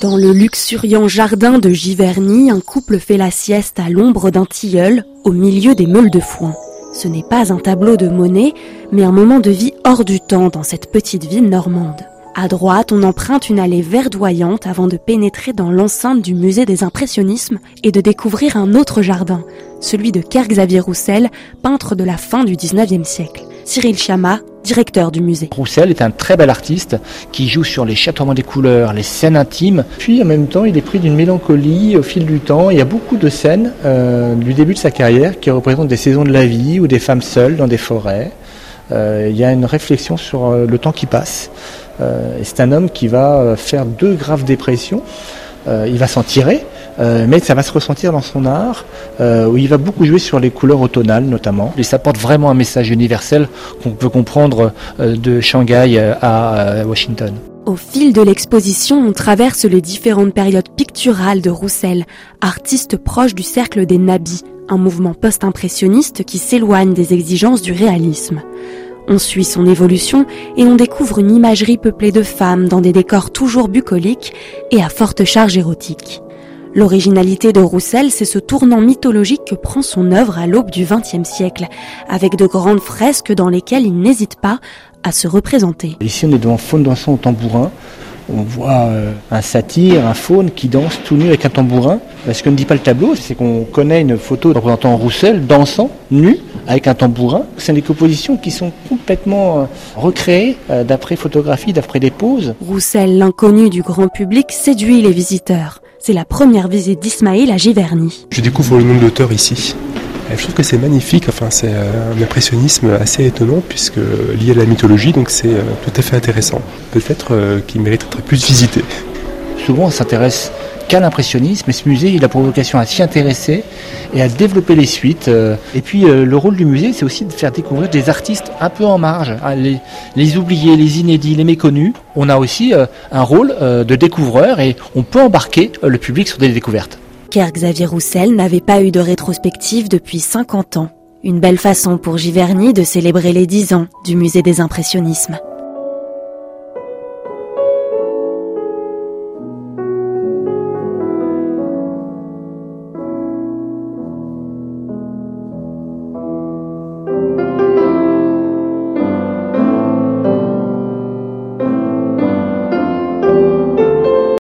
Dans le luxuriant jardin de Giverny, un couple fait la sieste à l'ombre d'un tilleul, au milieu des meules de foin. Ce n'est pas un tableau de Monet, mais un moment de vie hors du temps dans cette petite ville normande. À droite, on emprunte une allée verdoyante avant de pénétrer dans l'enceinte du musée des impressionnismes et de découvrir un autre jardin, celui de Kerr-Xavier Roussel, peintre de la fin du 19e siècle. Cyril Chamat, directeur du musée. Roussel est un très bel artiste qui joue sur les chatoiements des couleurs, les scènes intimes. Puis en même temps, il est pris d'une mélancolie au fil du temps. Il y a beaucoup de scènes du début de sa carrière qui représentent des saisons de la vie ou des femmes seules dans des forêts. Il y a une réflexion sur le temps qui passe. Et c'est un homme qui va faire 2 graves dépressions. Il va s'en tirer, mais ça va se ressentir dans son art, où il va beaucoup jouer sur les couleurs automnales notamment. Et ça porte vraiment un message universel qu'on peut comprendre de Shanghai à Washington. Au fil de l'exposition, on traverse les différentes périodes picturales de Roussel, artiste proche du cercle des nabis, un mouvement post-impressionniste qui s'éloigne des exigences du réalisme. On suit son évolution et on découvre une imagerie peuplée de femmes dans des décors toujours bucoliques et à forte charge érotique. L'originalité de Roussel, c'est ce tournant mythologique que prend son œuvre à l'aube du XXe siècle, avec de grandes fresques dans lesquelles il n'hésite pas à se représenter. Ici, on est devant Faune dansant au tambourin. On voit un satyre, un faune qui danse tout nu avec un tambourin. Ce que ne dit pas le tableau, c'est qu'on connaît une photo représentant Roussel dansant, nu, avec un tambourin. Ce sont des compositions qui sont complètement recréées d'après photographie, d'après des poses. Roussel, l'inconnu du grand public, séduit les visiteurs. C'est la première visite d'Ismaïl à Giverny. Je découvre le nom de l'auteur ici. Je trouve que c'est magnifique, c'est un impressionnisme assez étonnant puisque lié à la mythologie, donc c'est tout à fait intéressant. Peut-être qu'il mérite d'être plus visité. Souvent on s'intéresse qu'à l'impressionnisme, et ce musée il a pour vocation à s'y intéresser et à développer les suites. Et puis le rôle du musée, c'est aussi de faire découvrir des artistes un peu en marge, les oubliés, les inédits, les méconnus. On a aussi un rôle de découvreur et on peut embarquer le public sur des découvertes. Kerr-Xavier Roussel n'avait pas eu de rétrospective depuis 50 ans. Une belle façon pour Giverny de célébrer les 10 ans du musée des impressionnismes.